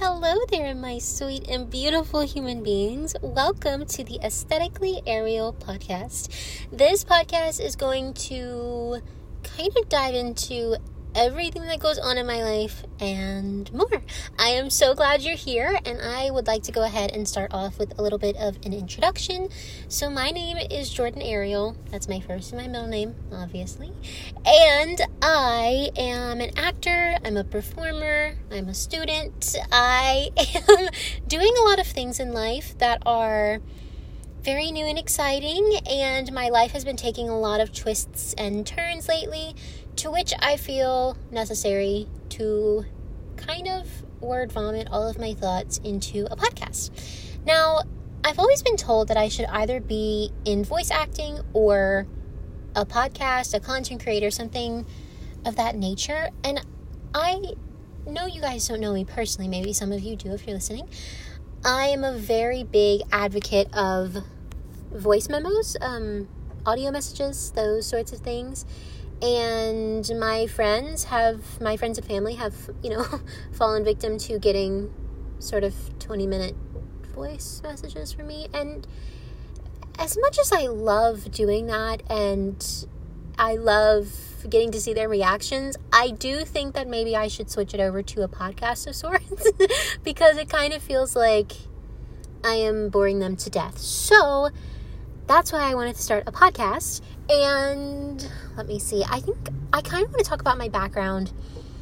Hello there, my sweet and beautiful human beings. Welcome to the Aesthetically Aerial podcast. This podcast is going to kind of dive into everything that goes on in my life and more. I am so glad you're here, and I would like to go ahead and start off with a little bit of an introduction. So my name is Jordan Ariel. That's my first and my middle name, obviously. And I am an actor, I'm a performer, I'm a student. I am doing a lot of things in life that are very new and exciting, and my life has been taking a lot of twists and turns lately, to which I feel necessary to kind of word vomit all of my thoughts into a podcast. Now, I've always been told that I should either be in voice acting or a podcast, a content creator, something of that nature. And I know you guys don't know me personally. Maybe some of you do if you're listening. I am a very big advocate of voice memos, audio messages, those sorts of things. And my friends and family have, fallen victim to getting sort of 20-minute voice messages from me. And as much as I love doing that and I love getting to see their reactions, I do think that maybe I should switch it over to a podcast of sorts because it kind of feels like I am boring them to death. So that's why I wanted to start a podcast. And let me see, I think I kind of want to talk about my background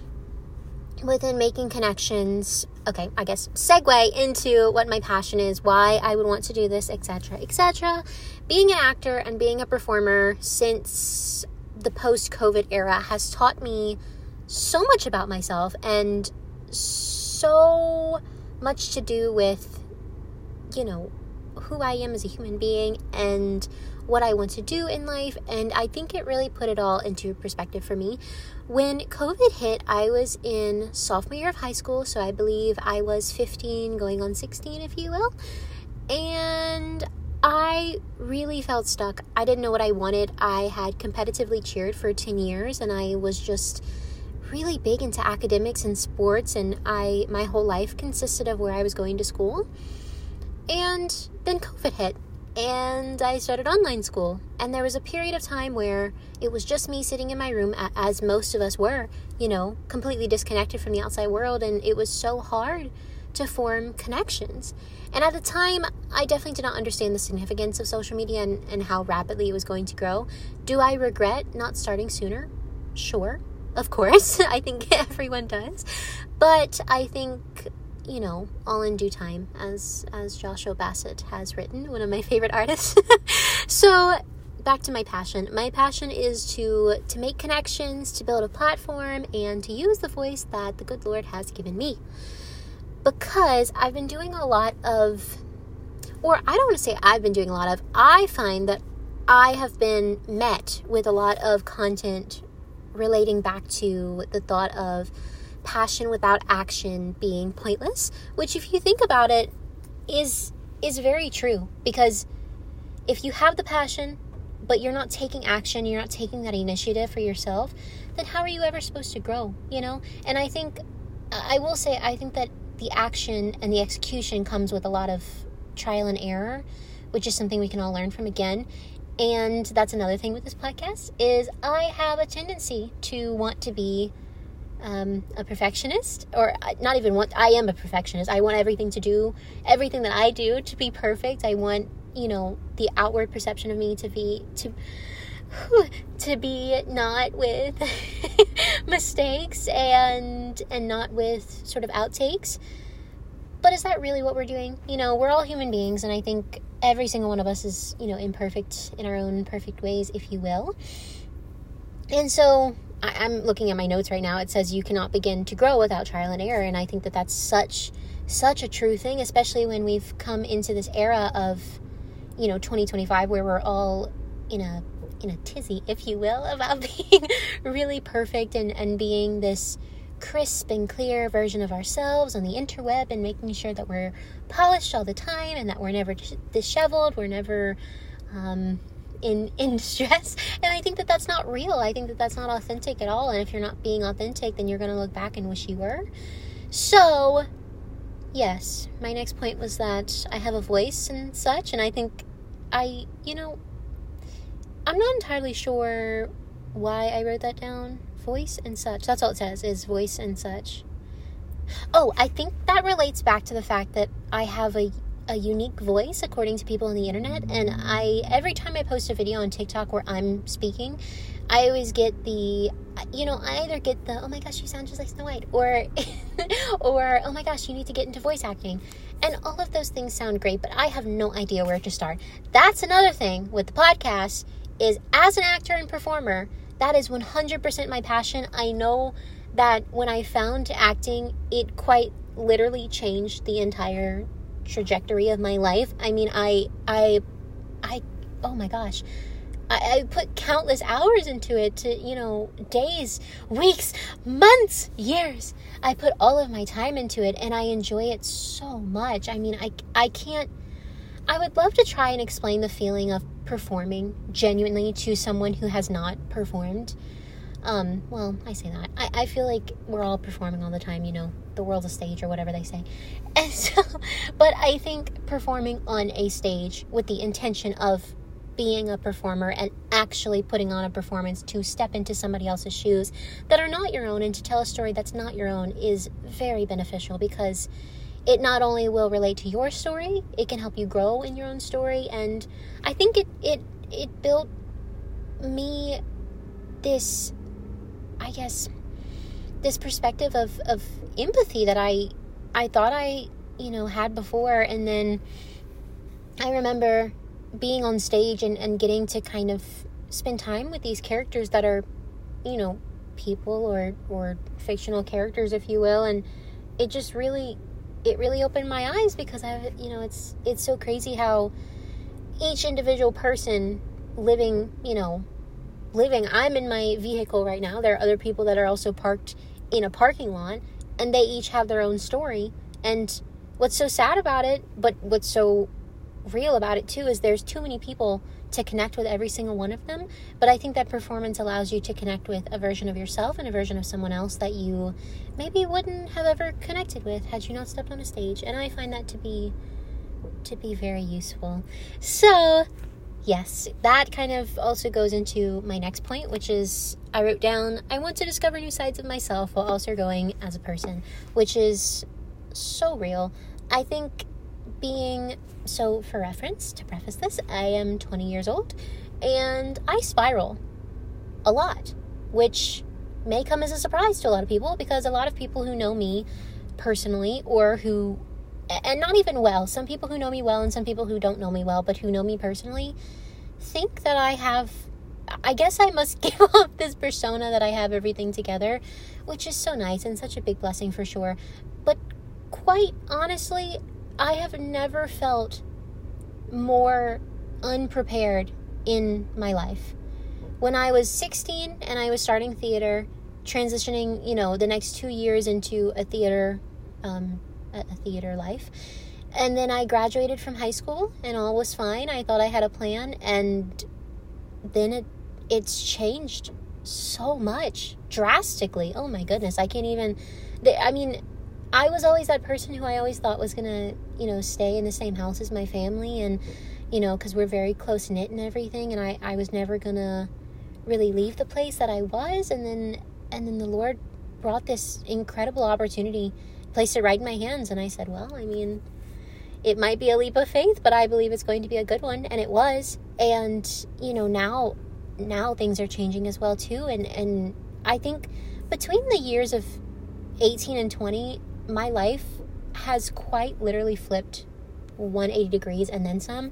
within making connections. Okay, I guess segue into what my passion is, why I would want to do this, etc., etc. Being an actor and being a performer since the post-COVID era has taught me so much about myself and so much to do with, who I am as a human being and what I want to do in life. And I think it really put it all into perspective for me. When COVID hit, I was in sophomore year of high school, so I believe I was 15 going on 16, if you will. And I really felt stuck. I didn't know what I wanted. I had competitively cheered for 10 years, and I was just really big into academics and sports, and my whole life consisted of where I was going to school. And then COVID hit, and I started online school. And there was a period of time where it was just me sitting in my room, as most of us were, completely disconnected from the outside world. And it was so hard to form connections. And at the time, I definitely did not understand the significance of social media and how rapidly it was going to grow. Do I regret not starting sooner? Sure, of course. I think everyone does. But I think, all in due time, as Joshua Bassett has written, one of my favorite artists. So back to my passion. My passion is to make connections, to build a platform, and to use the voice that the good Lord has given me. Because I've been doing a lot of, or I don't want to say I've been doing a lot of, I find that I have been met with a lot of content relating back to the thought of passion without action being pointless, which, if you think about it, is very true. Because if you have the passion but you're not taking action, you're not taking that initiative for yourself, then how are you ever supposed to grow? And I think that the action and the execution comes with a lot of trial and error, which is something we can all learn from again. And that's another thing with this podcast, is I have a tendency to want to be a perfectionist, or not even want, I am a perfectionist. I want everything that I do to be perfect. I want, the outward perception of me to be not with mistakes and not with sort of outtakes. But is that really what we're doing? We're all human beings, and I think every single one of us is, imperfect in our own perfect ways, if you will. And so I'm looking at my notes right now. It says you cannot begin to grow without trial and error. And I think that that's such a true thing, especially when we've come into this era of, 2025, where we're all in a tizzy, if you will, about being really perfect and being this crisp and clear version of ourselves on the interweb, and making sure that we're polished all the time and that we're never disheveled, we're never in stress. And I think that that's not real. I think that that's not authentic at all. And if you're not being authentic, then you're going to look back and wish you were. So yes, my next point was that I have a voice and such, and I think I'm not entirely sure why I wrote that down. Voice and such. That's all it says, is voice and such. Oh, I think that relates back to the fact that I have a unique voice according to people on the internet, and every time I post a video on TikTok where I'm speaking, I always get I either get the, oh my gosh, you sound just like Snow White, or oh my gosh, you need to get into voice acting. And all of those things sound great, but I have no idea where to start. That's another thing with the podcast, is as an actor and performer, that is 100% my passion. I know that when I found acting, it quite literally changed the entire trajectory of my life. I mean, I oh my gosh, I put countless hours into it, to, days, weeks, months, years. I put all of my time into it, and I enjoy it so much. I mean, I would love to try and explain the feeling of performing genuinely to someone who has not performed. Well, I say that. I feel like we're all performing all the time, the world's a stage, or whatever they say. And so, but I think performing on a stage with the intention of being a performer and actually putting on a performance, to step into somebody else's shoes that are not your own and to tell a story that's not your own, is very beneficial, because it not only will relate to your story, it can help you grow in your own story. And I think it built me this, I guess, this perspective of empathy that I thought I had before. And then I remember being on stage and getting to kind of spend time with these characters that are, people or fictional characters, if you will. And it just really opened my eyes, because it's so crazy how each individual person living, I'm in my vehicle right now. There are other people that are also parked in a parking lot, and they each have their own story. And what's so sad about it, but what's so real about it too, is there's too many people to connect with every single one of them. But I think that performance allows you to connect with a version of yourself and a version of someone else that you maybe wouldn't have ever connected with had you not stepped on a stage. And I find that to be very useful. So yes, that kind of also goes into my next point, which is, I wrote down, I want to discover new sides of myself while also growing as a person, which is so real. I think so for reference, to preface this, I am 20 years old, and I spiral a lot, which may come as a surprise to a lot of people, because a lot of people who know me personally, and not even well, some people who know me well and some people who don't know me well, but who know me personally, think that I guess I must give off this persona that I have everything together, which is so nice and such a big blessing for sure. But quite honestly, I have never felt more unprepared in my life. When I was 16 and I was starting theater, transitioning, the next 2 years into a theater life. And then I graduated from high school and all was fine. I thought I had a plan, and then it's changed so much, drastically. Oh my goodness, I can't even, I was always that person who I always thought was gonna, stay in the same house as my family, and, because we're very close-knit and everything, and I was never gonna really leave the place that I was, and then the Lord brought this incredible opportunity, placed it right in my hands, and I said, well, it might be a leap of faith, but I believe it's going to be a good one, and it was. And, now things are changing as well, too, and I think between the years of 18 and 20, my life has quite literally flipped 180 degrees and then some,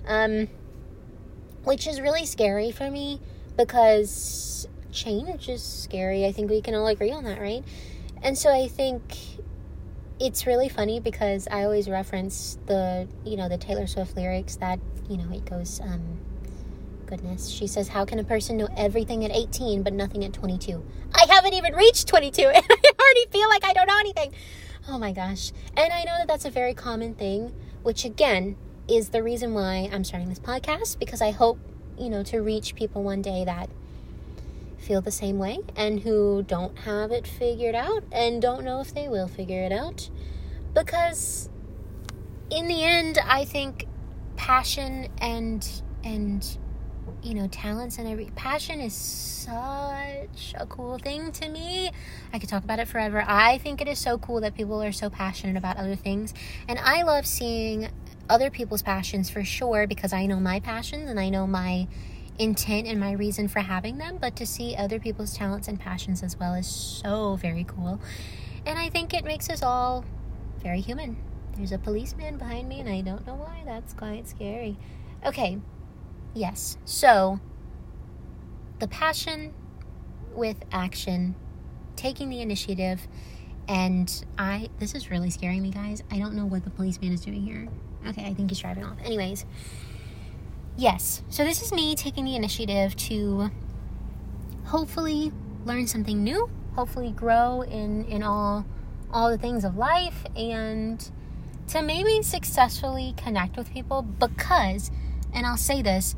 which is really scary for me, because change is scary. I think we can all agree on that, right? And so I think it's really funny, because I always reference the Taylor Swift lyrics that, it goes, goodness, she says, how can a person know everything at 18 but nothing at 22? I haven't even reached 22 and I already feel like I don't know anything. Oh my gosh. And I know that that's a very common thing, which again is the reason why I'm starting this podcast, because I hope, to reach people one day that feel the same way and who don't have it figured out and don't know if they will figure it out. Because in the end, I think passion and talents and passion is such a cool thing to me. I could talk about it forever. I think it is so cool that people are so passionate about other things, and I love seeing other people's passions for sure, because I know my passions and I know my intent and my reason for having them. But to see other people's talents and passions as well is so very cool, and I think it makes us all very human. There's a policeman behind me and I don't know why. That's quite scary. Okay, yes, so the passion with action, taking the initiative, and this is really scaring me, guys. I don't know what the policeman is doing here. Okay, I think he's driving off. Anyways, yes, so this is me taking the initiative to hopefully learn something new, hopefully grow in all the things of life, and to maybe successfully connect with people, because, and I'll say this,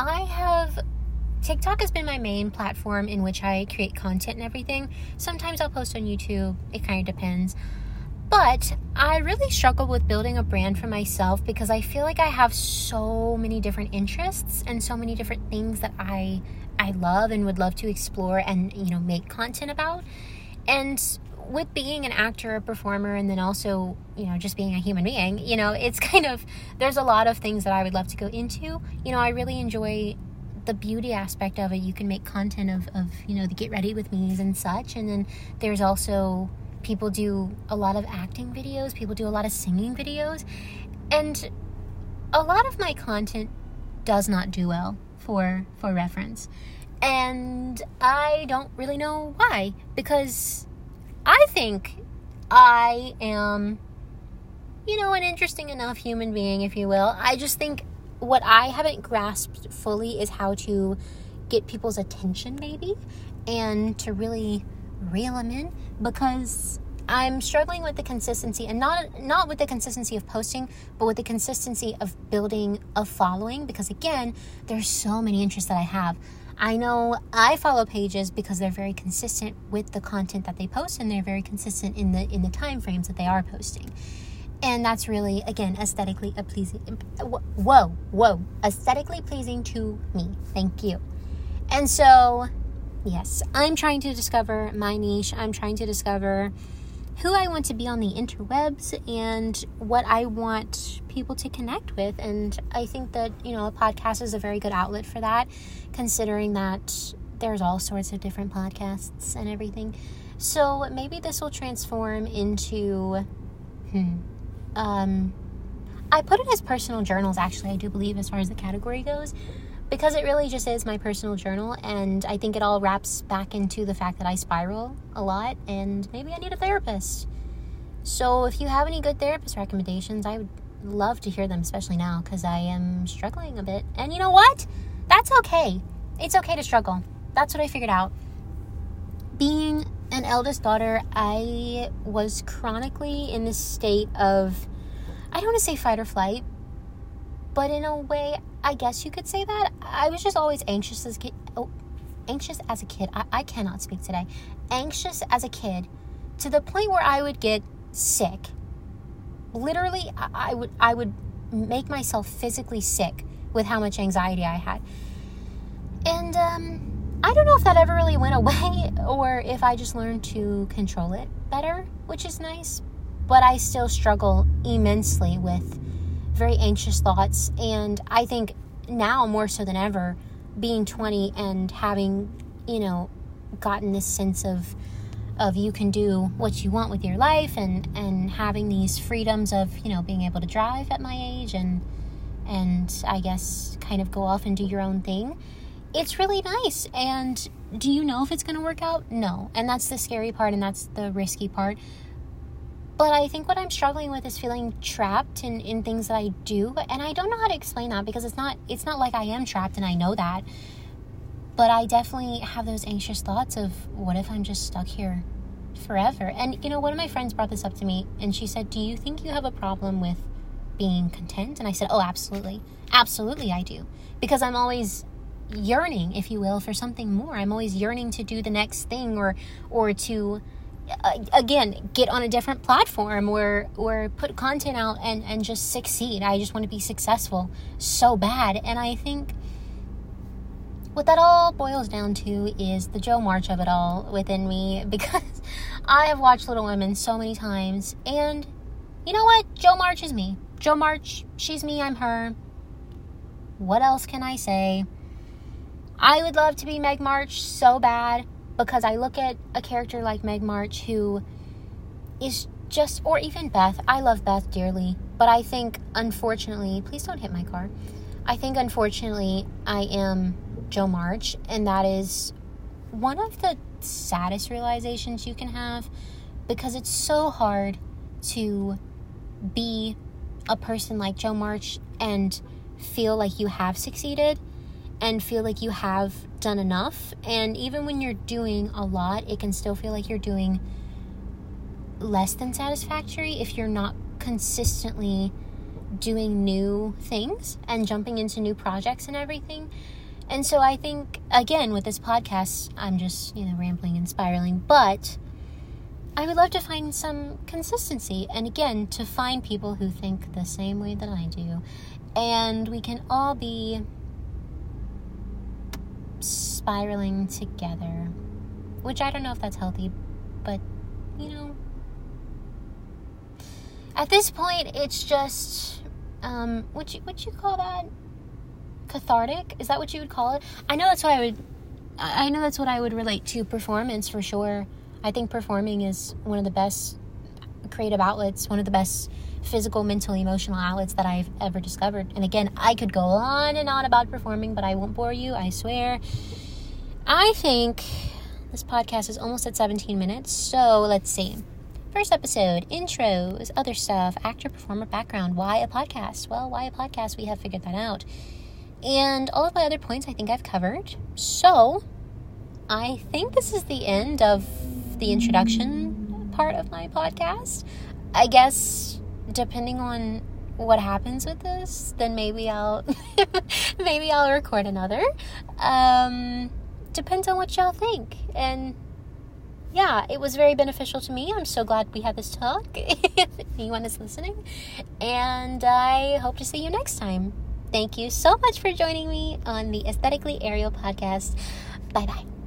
TikTok has been my main platform in which I create content and everything. Sometimes I'll post on YouTube, it kind of depends. But I really struggle with building a brand for myself, because I feel like I have so many different interests and so many different things that I love and would love to explore and, make content about. And with being an actor, a performer, and then also, just being a human being, it's kind of, there's a lot of things that I would love to go into. I really enjoy the beauty aspect of it. You can make content of the get ready with me's and such. And then there's also, people do a lot of acting videos, people do a lot of singing videos. And a lot of my content does not do well for reference. And I don't really know why, because I think I am, an interesting enough human being, if you will. I just think what I haven't grasped fully is how to get people's attention, maybe, and to really reel them in, because I'm struggling with the consistency, and not with the consistency of posting, but with the consistency of building a following, because again, there's so many interests that I have. I know I follow pages because they're very consistent with the content that they post, and they're very consistent in the time frames that they are posting. And that's really, again, aesthetically pleasing. Aesthetically pleasing to me. Thank you. And so, yes, I'm trying to discover my niche. I'm trying to discover who I want to be on the interwebs and what I want people to connect with. And I think that, a podcast is a very good outlet for that, considering that there's all sorts of different podcasts and everything. So maybe this will transform into, I put it as personal journals, actually, I do believe, as far as the category goes, because it really just is my personal journal, and I think it all wraps back into the fact that I spiral a lot, and maybe I need a therapist. So if you have any good therapist recommendations, I would love to hear them, especially now, because I am struggling a bit. And you know what? That's okay. It's okay to struggle. That's what I figured out. Being an eldest daughter, I was chronically in this state of, I don't want to say fight or flight, but in a way, I guess you could say that. I was just always anxious as a kid. I cannot speak today. Anxious as a kid, to the point where I would get sick. Literally, I would make myself physically sick with how much anxiety I had. And I don't know if that ever really went away, or if I just learned to control it better, which is nice. But I still struggle immensely with very anxious thoughts, and I think now more so than ever, being 20 and having, gotten this sense of you can do what you want with your life, and having these freedoms of, being able to drive at my age and I guess kind of go off and do your own thing. It's really nice. And do you know if it's going to work out? No. And that's the scary part, and that's the risky part. But I think what I'm struggling with is feeling trapped in things that I do. And I don't know how to explain that, because it's not like I am trapped and I know that. But I definitely have those anxious thoughts of, what if I'm just stuck here forever? And, one of my friends brought this up to me, and she said, do you think you have a problem with being content? And I said, oh, absolutely. Absolutely I do. Because I'm always yearning, if you will, for something more. I'm always yearning to do the next thing, or to again, get on a different platform or put content out and just succeed. I just want to be successful so bad. And I think what that all boils down to is the Jo March of it all within me, because I have watched Little Women so many times, and you know what? Jo March is me. Jo March, she's me, I'm her. What else can I say? I would love to be Meg March so bad, because I look at a character like Meg March who is just, or even Beth. I love Beth dearly, but I think, unfortunately, please don't hit my car. I think, unfortunately, I am Jo March, and that is one of the saddest realizations you can have, because it's so hard to be a person like Jo March and feel like you have succeeded and feel like you have done enough. And even when you're doing a lot, it can still feel like you're doing less than satisfactory if you're not consistently doing new things and jumping into new projects and everything. And so I think, again, with this podcast, I'm just, rambling and spiraling, but I would love to find some consistency, and again, to find people who think the same way that I do, and we can all be spiraling together, which I don't know if that's healthy, but, at this point, it's just, what you call that? Cathartic? Is that what you would call it? I know that's what I would relate to performance for sure. I think performing is one of the best creative outlets, one of the best physical, mental, emotional outlets that I've ever discovered. And again, I could go on and on about performing, but I won't bore you, I swear. I think this podcast is almost at 17 minutes, so let's see. First episode, intros, other stuff, actor, performer, background. Why a podcast? Well, why a podcast? We have figured that out. And all of my other points I think I've covered. So, I think this is the end of the introduction part of my podcast. I guess, depending on what happens with this, then maybe I'll record another. Depends on what y'all think. And yeah, it was very beneficial to me. I'm so glad we had this talk, if anyone is listening. And I hope to see you next time. Thank you so much for joining me on the Aesthetically Aerial podcast. Bye-bye.